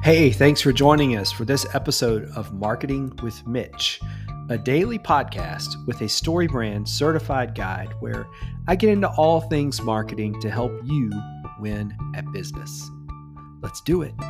Hey, thanks for joining us for this episode of Marketing with Mitch, a daily podcast with a StoryBrand certified guide where I get into all things marketing to help you win at business. Let's do it.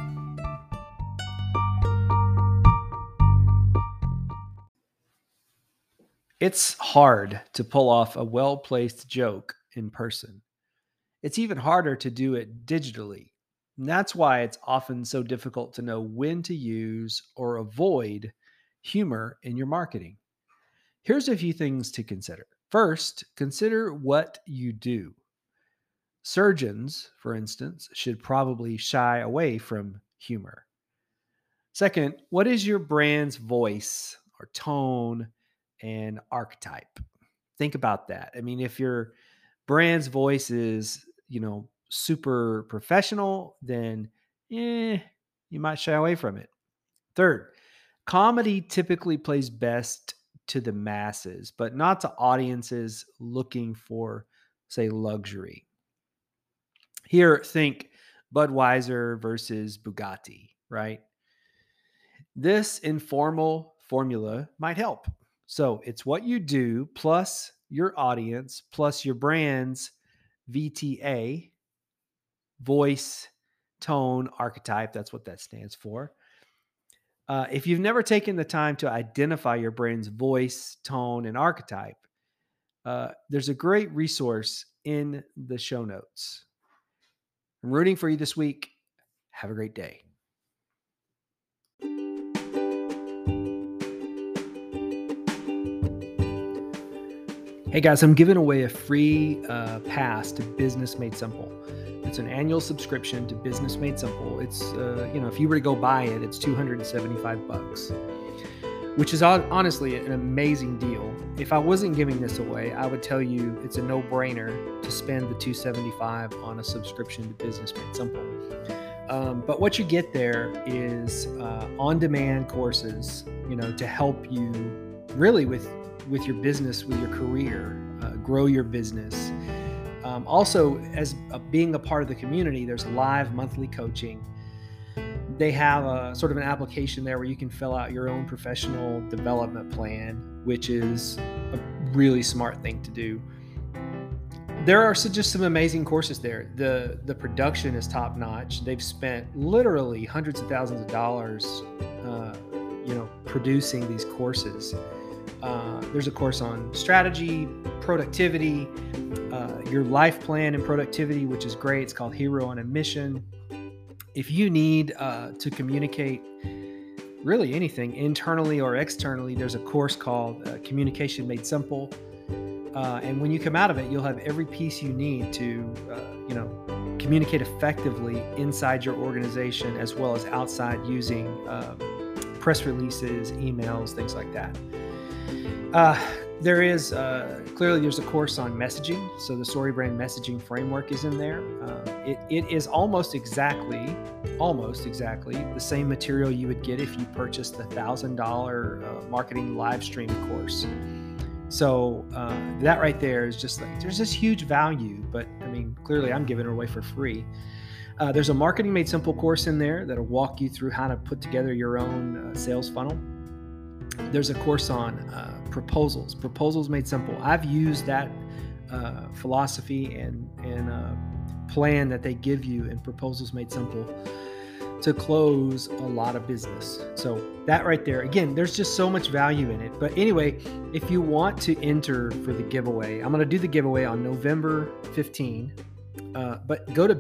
It's hard to pull off a well-placed joke in person. It's even harder to do it digitally. And that's why it's often so difficult to know when to use or avoid humor in your marketing. Here's a few things to consider. First, consider what you do. Surgeons, for instance, should probably shy away from humor. Second, what is your brand's voice or tone and archetype? Think about that. I mean, if your brand's voice is, super professional, then you might shy away from it. Third, comedy typically plays best to the masses, but not to audiences looking for, say, luxury. Here, think Budweiser versus Bugatti, right? This informal formula might help. So it's what you do plus your audience plus your brand's VTA, voice, tone, archetype. That's what that stands for. If you've never taken the time to identify your brand's voice, tone, and archetype, there's a great resource in the show notes. I'm rooting for you this week. Have a great day. Hey guys, I'm giving away a free pass to Business Made Simple. It's an annual subscription to Business Made Simple. It's, if you were to go buy it, it's $275, which is honestly an amazing deal. If I wasn't giving this away, I would tell you it's a no-brainer to spend the $275 on a subscription to Business Made Simple. But what you get there is on-demand courses, to help you really with your business, with your career, grow your business. Also, as being a part of the community, there's live monthly coaching. They have a sort of an application there where you can fill out your own professional development plan, which is a really smart thing to do. There are just some amazing courses there. The production is top notch. They've spent literally hundreds of thousands of dollars, producing these courses. There's a course on strategy, productivity, your life plan and productivity, which is great. It's called Hero on a Mission. If you need to communicate really anything internally or externally, there's a course called Communication Made Simple. And when you come out of it, you'll have every piece you need to, communicate effectively inside your organization as well as outside using press releases, emails, things like that. There is there's a course on messaging. So the StoryBrand messaging framework is in there. It is almost exactly the same material you would get if you purchased the $1,000 marketing live stream course. So that right there is just like, there's this huge value, but I mean, clearly I'm giving it away for free. There's a Marketing Made Simple course in there that'll walk you through how to put together your own sales funnel. There's a course on proposals made simple. I've used that philosophy and plan that they give you in Proposals Made Simple to close a lot of business. So that right there, again, there's just so much value in it. But anyway, if you want to enter for the giveaway, I'm going to do the giveaway on November 15. But go to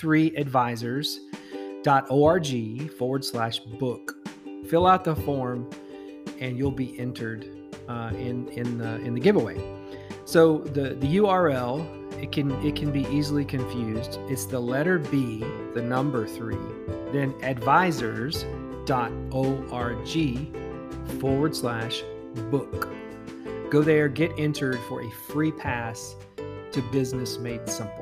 b3advisors.org/book. Fill out the form, and you'll be entered in the giveaway. So the URL, it can be easily confused. It's the letter B, the number 3, then advisors.org/book. Go there, get entered for a free pass to Business Made Simple.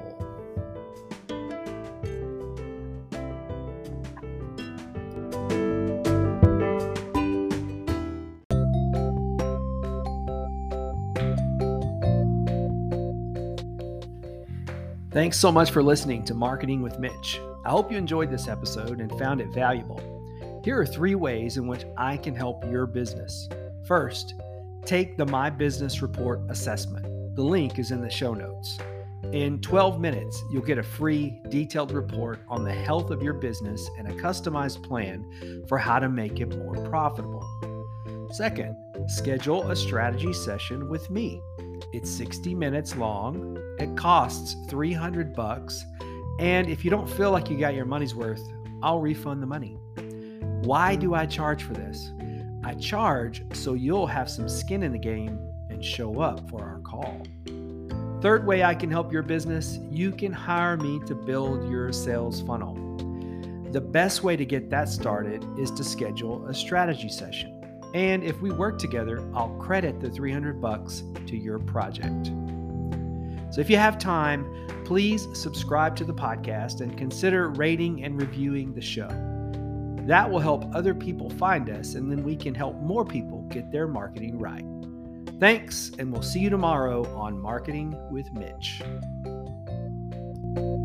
Thanks so much for listening to Marketing with Mitch. I hope you enjoyed this episode and found it valuable. Here are 3 ways in which I can help your business. First, take the My Business Report assessment. The link is in the show notes. In 12 minutes, you'll get a free, detailed report on the health of your business and a customized plan for how to make it more profitable. Second, schedule a strategy session with me. It's 60 minutes long. It costs $300. And if you don't feel like you got your money's worth, I'll refund the money. Why do I charge for this? I charge so you'll have some skin in the game and show up for our call. Third way I can help your business, you can hire me to build your sales funnel. The best way to get that started is to schedule a strategy session. And if we work together, I'll credit the $300 to your project. So if you have time, please subscribe to the podcast and consider rating and reviewing the show. That will help other people find us, and then we can help more people get their marketing right. Thanks, and we'll see you tomorrow on Marketing with Mitch.